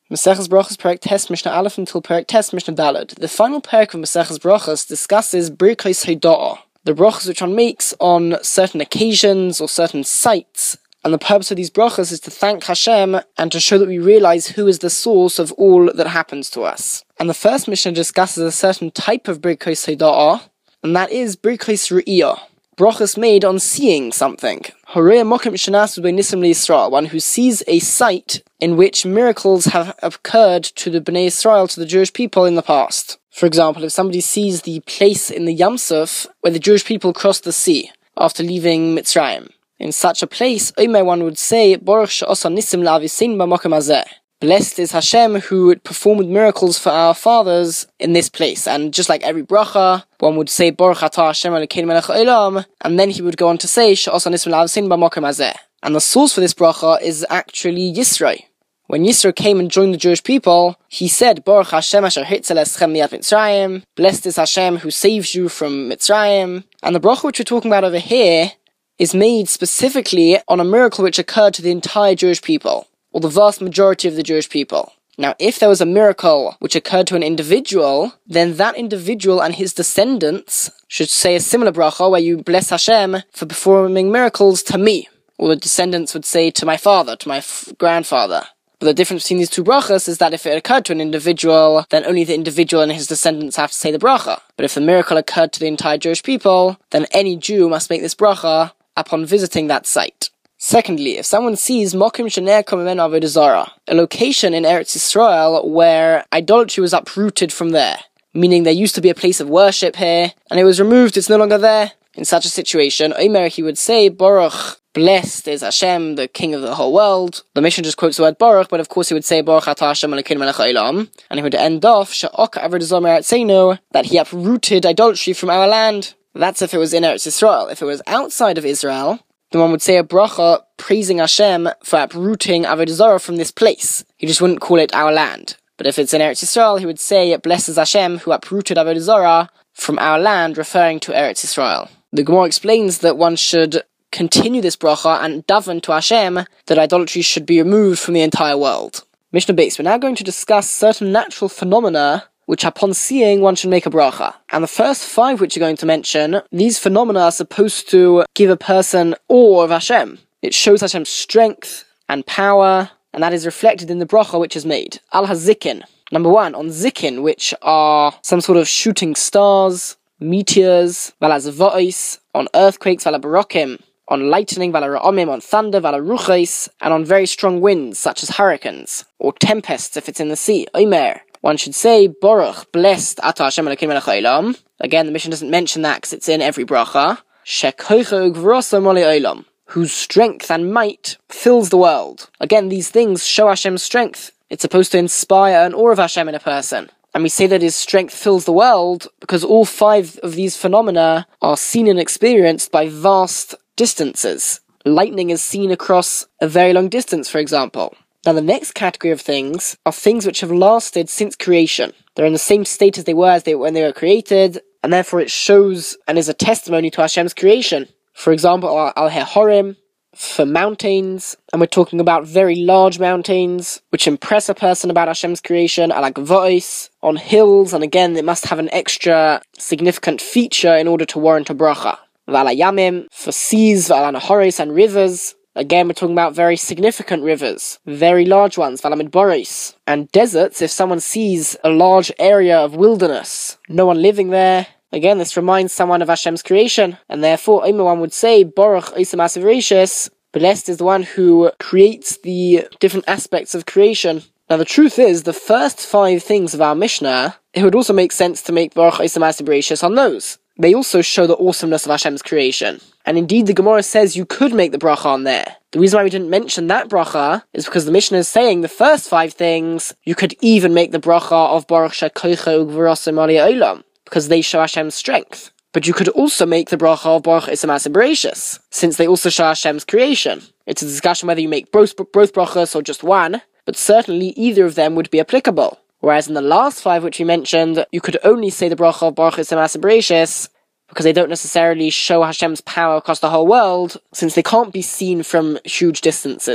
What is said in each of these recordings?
Maseches Brachos Perek Tes Mishnah Aleph until Perek Tes Mishnah Daled. The final perek of Maseches Brachos discusses Birkos Hoda'ah, the brachos which one makes on certain occasions or certain sites. And the purpose of these brachos is to thank Hashem and to show that we realize who is the source of all that happens to us. And the first Mishnah discusses a certain type of Birkos Hoda'ah, and that is Birkos Re'iyah, brachos made on seeing something. Horei Mokim Shenasu B'Nissim L'Yisrael, one who sees a site in which miracles have occurred to the Bnei Yisrael, to the Jewish people in the past. For example, if somebody sees the place in the Yam Suf where the Jewish people crossed the sea after leaving Mitzrayim, in such a place, one would say, Baruch she'osa nissim la'avisin b'mokem hazeh. Blessed is Hashem who performed miracles for our fathers in this place. And just like every bracha, one would say, Baruch atah Hashem Elokeinu melech ha'olam, and then he would go on to say, she'osa nissim la'avisin b'mokem hazeh. And the source for this bracha is actually Yisro. When Yisro came and joined the Jewish people, he said, Baruch Hashem asher hitzel eschem miyat Mitzrayim. Blessed is Hashem who saves you from Mitzrayim. And the bracha which we're talking about over here is made specifically on a miracle which occurred to the entire Jewish people, or the vast majority of the Jewish people. Now, if there was a miracle which occurred to an individual, then that individual and his descendants should say a similar bracha where you bless Hashem for performing miracles to me. Or the descendants would say to my father, to my grandfather. But the difference between these two brachas is that if it occurred to an individual, then only the individual and his descendants have to say the bracha. But if the miracle occurred to the entire Jewish people, then any Jew must make this bracha upon visiting that site. Secondly, if someone sees Mokim Shener Komemen Avodah Zarah, a location in Eretz Yisrael where idolatry was uprooted from there, meaning there used to be a place of worship here, and it was removed, it's no longer there. In such a situation, Omer, he would say, Baruch, blessed is Hashem, the King of the whole world. The Mishnah just quotes the word Baruch, but of course he would say, Baruch atah Hashem Elokeinu melech ha'olam, and he would end off, She'ok avodah zarah me'aretzeinu, that he uprooted idolatry from our land. That's if it was in Eretz Yisrael. If it was outside of Israel, then one would say a bracha praising Hashem for uprooting avodah zarah from this place. He just wouldn't call it our land. But if it's in Eretz Yisrael, he would say, it blesses Hashem who uprooted avodah zarah from our land, referring to Eretz Yisrael. The Gemara explains that one should continue this bracha and daven to Hashem that idolatry should be removed from the entire world. Mishnah Beis, we're now going to discuss certain natural phenomena which upon seeing one should make a bracha. And the first 5 which you're going to mention, these phenomena are supposed to give a person awe of Hashem. It shows Hashem's strength and power, and that is reflected in the bracha which is made. Al-Hazikin. Number 1, on Zikin, which are some sort of shooting stars, meteors, valazvois, on earthquakes, valabarokim, on lightning, valara'omim, on thunder, valaruchais, and on very strong winds, such as hurricanes, or tempests if it's in the sea. Omer. One should say, Baruch, blessed atah Hashem Elokeinu melech ha'olam. Again, the Mishnah doesn't mention that because it's in every bracha. Shekoicha ugvrosa moli olam, whose strength and might fills the world. Again, these things show Hashem's strength. It's supposed to inspire an awe of Hashem in a person. And we say that his strength fills the world because all 5 of these phenomena are seen and experienced by vast distances. Lightning is seen across a very long distance, for example. Now the next category of things are things which have lasted since creation. They're in the same state as they were when they were created, and therefore it shows and is a testimony to Hashem's creation. For example, al-Hehorim, for mountains, and we're talking about very large mountains, which impress a person about Hashem's creation, al-Gvois, on hills, and again, it must have an extra significant feature in order to warrant a bracha. Val-Yamim, for seas, val-Nahoris, and rivers. Again, we're talking about very significant rivers, very large ones, val-Midboris. And deserts, if someone sees a large area of wilderness, no one living there, again, this reminds someone of Hashem's creation, and therefore, one would say, Baruch Oisem Asiv, blessed is the one who creates the different aspects of creation. Now, the truth is, the first 5 things of our Mishnah, it would also make sense to make Baruch Oisem Asiv on those. They also show the awesomeness of Hashem's creation. And indeed, the Gemara says you could make the bracha on there. The reason why we didn't mention that bracha is because the Mishnah is saying the first 5 things, you could even make the bracha of Baruch Shekoicha Ugvrosa Moli Olam, because they show Hashem's strength. But you could also make the bracha of Baruch Oisem Asiv, since they also show Hashem's creation. It's a discussion whether you make both brachas or just one, but certainly either of them would be applicable. Whereas in the last 5 which we mentioned, you could only say the bracha of Baruch Oisem Asiv because they don't necessarily show Hashem's power across the whole world, since they can't be seen from huge distances.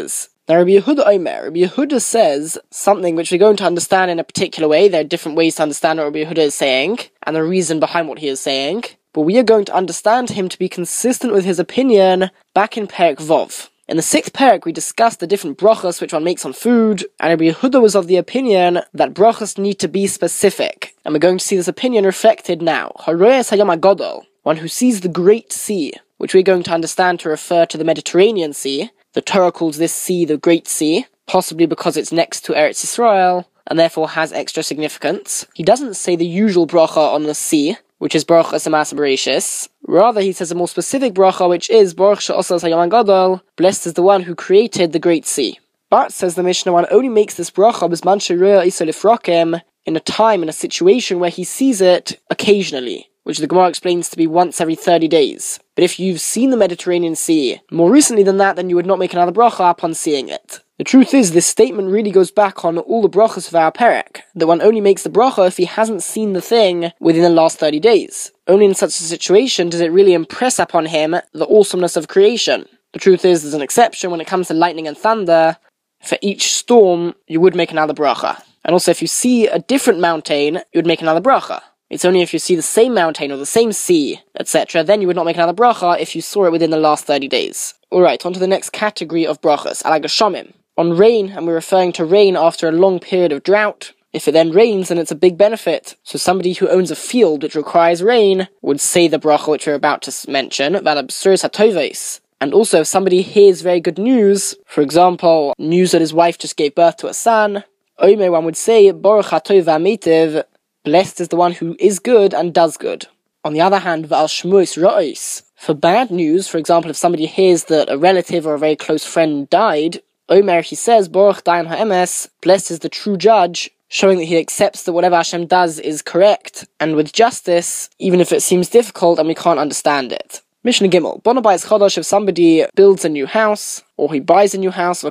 Now Rabbi Yehuda says something which we're going to understand in a particular way. There are different ways to understand what Rabbi Yehuda is saying, and the reason behind what he is saying, but we are going to understand him to be consistent with his opinion back in Perek Vov. In the 6th Perek, we discussed the different brachos which one makes on food, and Rabbi Yehuda was of the opinion that brachos need to be specific, and we're going to see this opinion reflected now. Haroyes Hayam HaGadol, one who sees the Great Sea, which we're going to understand to refer to the Mediterranean Sea. The Torah calls this sea the Great Sea, possibly because it's next to Eretz Yisrael, and therefore has extra significance. He doesn't say the usual bracha on the sea, which is Baruch Asamaas Bereshis. Rather, he says a more specific bracha, which is Baruch She'osas Hayam HaGadol, blessed is the one who created the Great Sea. But, says the Mishnah, one only makes this bracha B'zman she'roya iso lifrokem, in a time, in a situation where he sees it occasionally, which the Gemara explains to be once every 30 days. But if you've seen the Mediterranean Sea more recently than that, then you would not make another bracha upon seeing it. The truth is, this statement really goes back on all the brachas of our perek, that one only makes the bracha if he hasn't seen the thing within the last 30 days. Only in such a situation does it really impress upon him the awesomeness of creation. The truth is, there's an exception when it comes to lightning and thunder. For each storm, you would make another bracha. And also, if you see a different mountain, you would make another bracha. It's only if you see the same mountain or the same sea, etc., then you would not make another bracha if you saw it within the last 30 days. Alright, on to the next category of brachas, ala gashomim. On rain, and we're referring to rain after a long period of drought. If it then rains, then it's a big benefit. So somebody who owns a field which requires rain would say the bracha which we're about to mention, Valabsuris hatoves. And also, if somebody hears very good news, for example, news that his wife just gave birth to a son, Omer, one would say, Baruch hatov v'amitiv, blessed is the one who is good and does good. On the other hand, V'al shmuis ra'os, for bad news, for example, if somebody hears that a relative or a very close friend died, Omer, he says, Baruch dayan ha'emes, blessed is the true judge, showing that he accepts that whatever Hashem does is correct, and with justice, even if it seems difficult and we can't understand it. Mishnah Gimel, Bonabayis Chodosh, if somebody builds a new house, or he buys a new house, or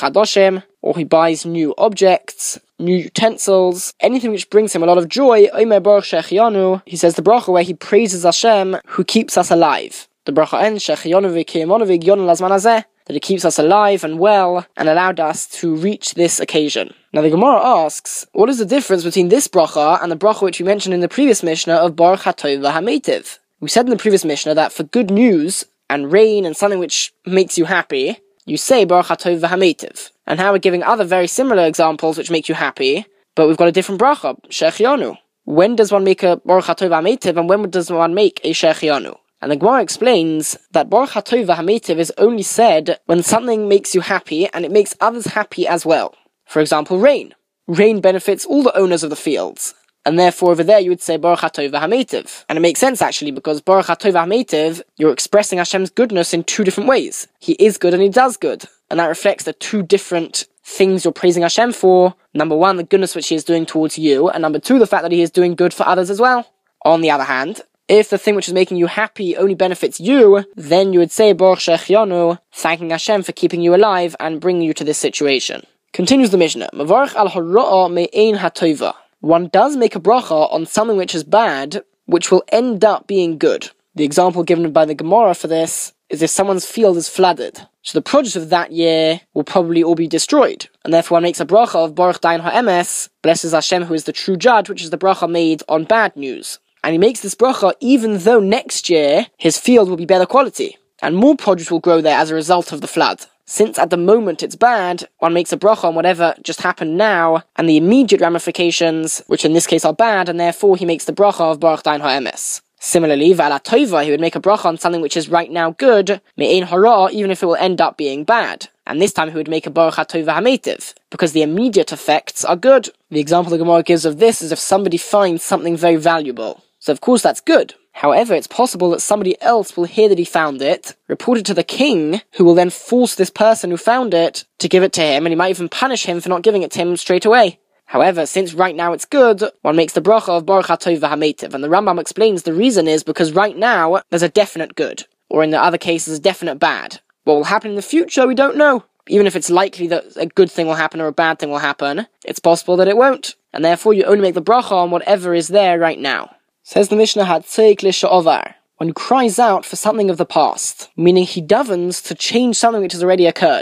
he buys new objects, new utensils, anything which brings him a lot of joy, Omer Baruch Shechianu, he says the bracha where he praises Hashem, who keeps us alive. The bracha ends, Shechianu v'kiyamonu v'gyon lazman hazeh, that he keeps us alive and well, and allowed us to reach this occasion. Now the Gemara asks, what is the difference between this bracha and the bracha which we mentioned in the previous Mishnah of Baruch hatov v'hametiv? We said in the previous Mishnah that for good news, and rain, and something which makes you happy, you say Baruch hatov v'hametiv. And now we're giving other very similar examples which make you happy, but we've got a different bracha, Shechianu. When does one make a Baruch hatov v'hametiv, and when does one make a Shechianu? And the Gemara explains that Baruch hatov v'hametiv is only said when something makes you happy, and it makes others happy as well. For example, rain. Rain benefits all the owners of the fields. And therefore over there you would say Baruch hatov v'hametiv. And it makes sense actually, because Baruch hatov v'hametiv, you're expressing Hashem's goodness in two different ways. He is good and he does good. And that reflects the two different things you're praising Hashem for. Number one, the goodness which he is doing towards you. And number two, the fact that he is doing good for others as well. On the other hand, if the thing which is making you happy only benefits you, then you would say Baruch Shechianu, thanking Hashem for keeping you alive and bringing you to this situation. Continues the Mishnah, Mavarch al hara'a me'ein hatova. One does make a bracha on something which is bad, which will end up being good. The example given by the Gemara for this is if someone's field is flooded. So the produce of that year will probably all be destroyed. And therefore one makes a bracha of Baruch dayan ha'emes, blesses Hashem who is the true judge, which is the bracha made on bad news. And he makes this bracha even though next year his field will be better quality, and more produce will grow there as a result of the flood. Since at the moment it's bad, one makes a bracha on whatever just happened now, and the immediate ramifications, which in this case are bad, and therefore he makes the bracha of Baruch dayan ha'emes. Similarly, V'ala tova, he would make a bracha on something which is right now good, me'ein hara, even if it will end up being bad. And this time he would make a Baruch hatov v'hametiv, because the immediate effects are good. The example the Gemara gives of this is if somebody finds something very valuable. So of course that's good. However, it's possible that somebody else will hear that he found it, report it to the king, who will then force this person who found it to give it to him, and he might even punish him for not giving it to him straight away. However, since right now it's good, one makes the bracha of Baruch hatov v'hametiv, and the Rambam explains the reason is because right now there's a definite good, or in the other cases a definite bad. What will happen in the future, we don't know. Even if it's likely that a good thing will happen or a bad thing will happen, it's possible that it won't, and therefore you only make the bracha on whatever is there right now. Says the Mishnah, Hatzeik l'sha'ovar, one cries out for something of the past, meaning he davens to change something which has already occurred.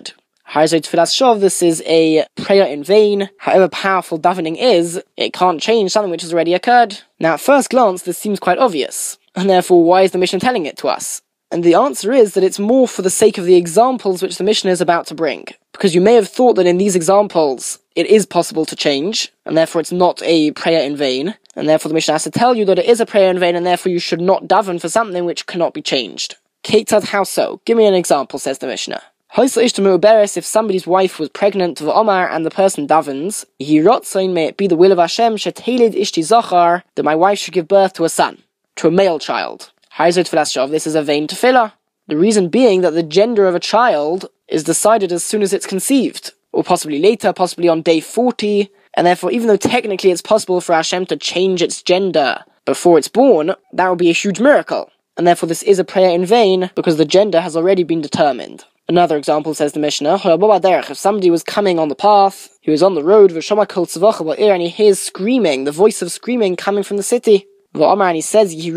Harzei Tfilas Shov, this is a prayer in vain. However powerful davening is, it can't change something which has already occurred. Now at first glance this seems quite obvious, and therefore why is the Mishnah telling it to us? And the answer is that it's more for the sake of the examples which the Mishnah is about to bring. Because you may have thought that in these examples it is possible to change, and therefore it's not a prayer in vain, and therefore the Mishnah has to tell you that it is a prayer in vain, and therefore you should not daven for something which cannot be changed. Ketzad, how so? Give me an example, says the Mishnah. If somebody's wife was pregnant of Omar and the person davens, may it be the will of Hashem that my wife should give birth to a son, to a male child. This is a vain tefillah. The reason being that the gender of a child is decided as soon as it's conceived, or possibly later, possibly on day 40, and therefore even though technically it's possible for Hashem to change its gender before it's born, that would be a huge miracle. And therefore this is a prayer in vain, because the gender has already been determined. Another example, says the Mishnah, if somebody was coming on the path, he was on the road, and he hears screaming, the voice of screaming coming from the city. And he says, may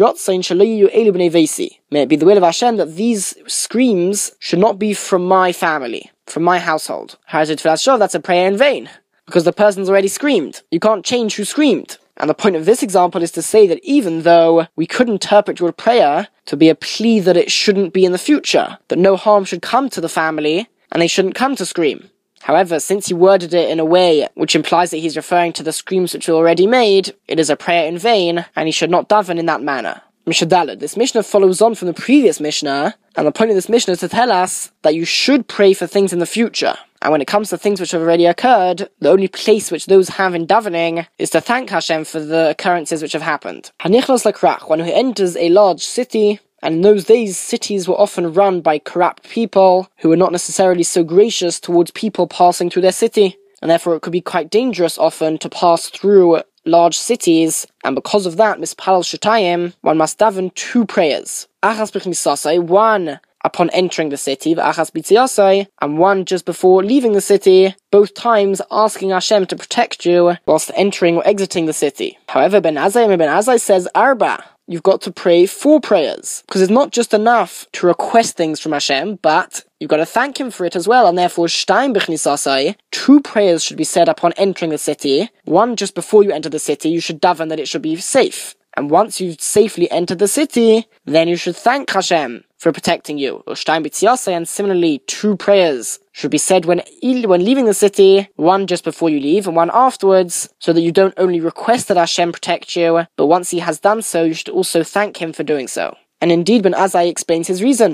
it be the will of Hashem that these screams should not be from my family, from my household. That's a prayer in vain, because the person's already screamed. You can't change who screamed. And the point of this example is to say that even though we could interpret your prayer to be a plea that it shouldn't be in the future, that no harm should come to the family, and they shouldn't come to scream. However, since he worded it in a way which implies that he's referring to the screams which were already made, it is a prayer in vain, and he should not daven in that manner. Mishnah Daled. This Mishnah follows on from the previous Mishnah, and the point of this Mishnah is to tell us that you should pray for things in the future. And when it comes to things which have already occurred, the only place which those have in davening is to thank Hashem for the occurrences which have happened. Hanichnos lakrach, one who enters a large city, and in those days cities were often run by corrupt people who were not necessarily so gracious towards people passing through their city, and therefore it could be quite dangerous often to pass through large cities, and because of that, mispalal shetayim, one must daven 2 prayers. Achas b'chnisasai, one upon entering the city, v'achas b'tziasai, and one just before leaving the city, both times asking Hashem to protect you whilst entering or exiting the city. However, Ben Azai says, Arba, you've got to pray 4 prayers, because it's not just enough to request things from Hashem, but you've got to thank Him for it as well, and therefore, Shtayim b'chnisasai, 2 prayers should be said upon entering the city. One just before you enter the city, you should daven that it should be safe. And once you've safely entered the city, then you should thank Hashem for protecting you. And similarly, 2 prayers should be said when leaving the city, one just before you leave and one afterwards, so that you don't only request that Hashem protect you, but once He has done so, you should also thank Him for doing so. And indeed, Ben Azai explains his reason.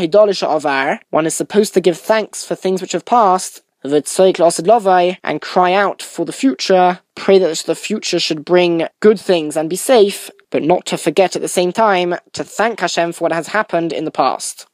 One is supposed to give thanks for things which have passed, and cry out for the future, pray that the future should bring good things and be safe, but not to forget at the same time to thank Hashem for what has happened in the past.